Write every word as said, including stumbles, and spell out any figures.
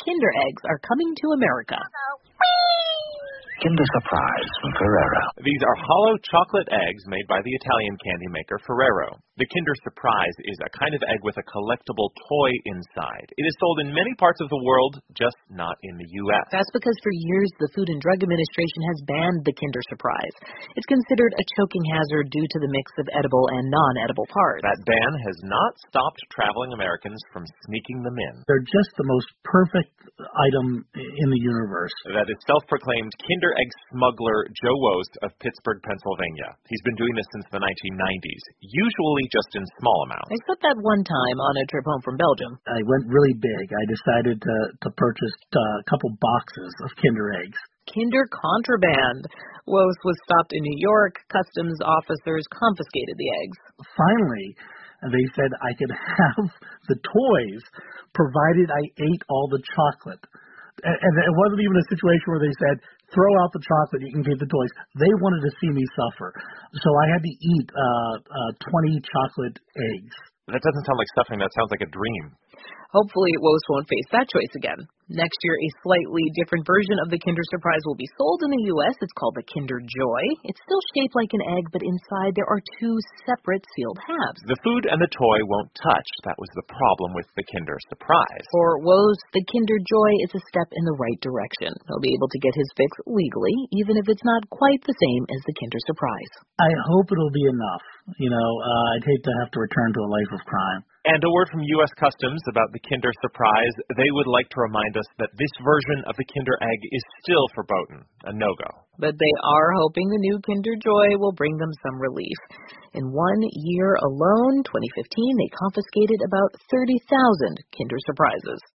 Kinder Eggs are coming to America. Kinder Surprise from Ferrero. These are hollow chocolate eggs made by the Italian candy maker Ferrero. The Kinder Surprise is a kind of egg with a collectible toy inside. It is sold in many parts of the world, just not in the U S. That's because for years the Food and Drug Administration has banned the Kinder Surprise. It's considered a choking hazard due to the mix of edible and non-edible parts. That ban has not stopped traveling Americans from sneaking them in. They're just the most perfect item in the universe. That is self-proclaimed Kinder Egg smuggler Joe Wost of Pittsburgh, Pennsylvania. He's been doing this since the nineteen nineties, usually just in small amounts. Except that one time on a trip home from Belgium. I went really big. I decided to, to purchase uh, a couple boxes of Kinder Eggs. Kinder contraband. Wost was stopped in New York. Customs officers confiscated the eggs. Finally, they said I could have the toys provided I ate all the chocolate. And it wasn't even a situation where they said, throw out the chocolate, you can keep the toys. They wanted to see me suffer. So I had to eat uh, uh, twenty chocolate eggs. That doesn't sound like stuffing. That sounds like a dream. Hopefully, Wost won't face that choice again. Next year, a slightly different version of the Kinder Surprise will be sold in the U S It's called the Kinder Joy. It's still shaped like an egg, but inside there are two separate sealed halves. The food and the toy won't touch. That was the problem with the Kinder Surprise. For Wost, the Kinder Joy is a step in the right direction. He'll be able to get his fix legally, even if it's not quite the same as the Kinder Surprise. I hope it'll be enough. You know, uh, I'd hate to have to return to a life of crime. And a word from U S Customs about the Kinder Surprise. They would like to remind us that this version of the Kinder Egg is still verboten, a no-go. But they are hoping the new Kinder Joy will bring them some relief. In one year alone, twenty fifteen, they confiscated about thirty thousand Kinder Surprises.